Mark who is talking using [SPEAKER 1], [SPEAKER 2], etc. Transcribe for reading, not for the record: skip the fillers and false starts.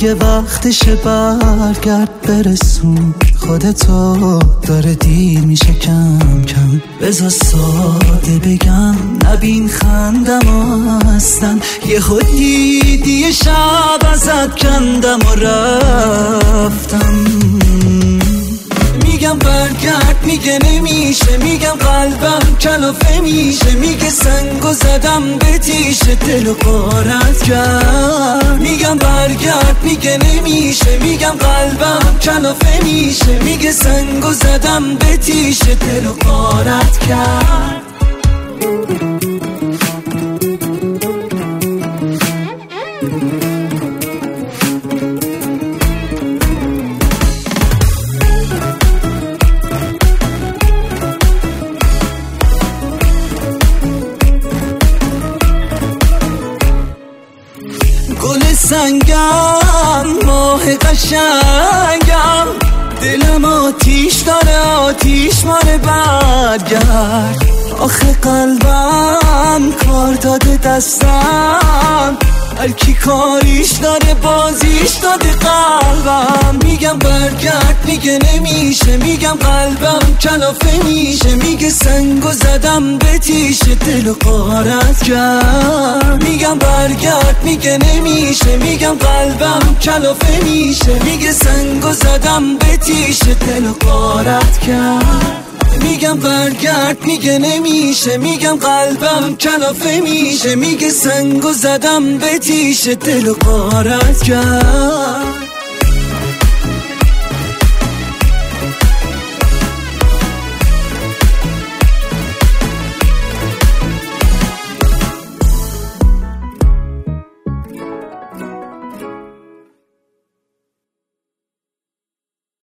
[SPEAKER 1] دیگه وقتشه برگرد برسون خودتو، داره دیر میشه کم کم. بذار ساده بگم نبین خندم اصلا، یه دیدی شب ازت کندم و رفتم. میگم برگرد میگه نمیشه، میگم قلبم کلافه میشه، میگه سنگو زدم به تیشه دلو غارت کرد. میگم برگرد میگه نمیشه، میگم قلبم کلافه میشه، میگه سنگو زدم به تیشه دلو غارت کرد. گل سنگم ماه قشنگم، دلم آتیش داره آتیش ماره برگرد. آخه قلبم کار داده دستم، هر کی کاریش داره بازیش داده قلبم. میگم برگرد میگه نمیشه، میگم قلبم کلافه میشه، میگه سنگو زدم به تیشه دلو غارت کرد. میگم برگرد میگه نمیشه، میگم قلبم کلافه میشه، میگه سنگو زدم به تیشه دلو غارت کرد. میگم برگرد میگه نمیشه، میگم قلبم کلافه میشه، میگه سنگو زدم به تیشه دلو غارت کرد.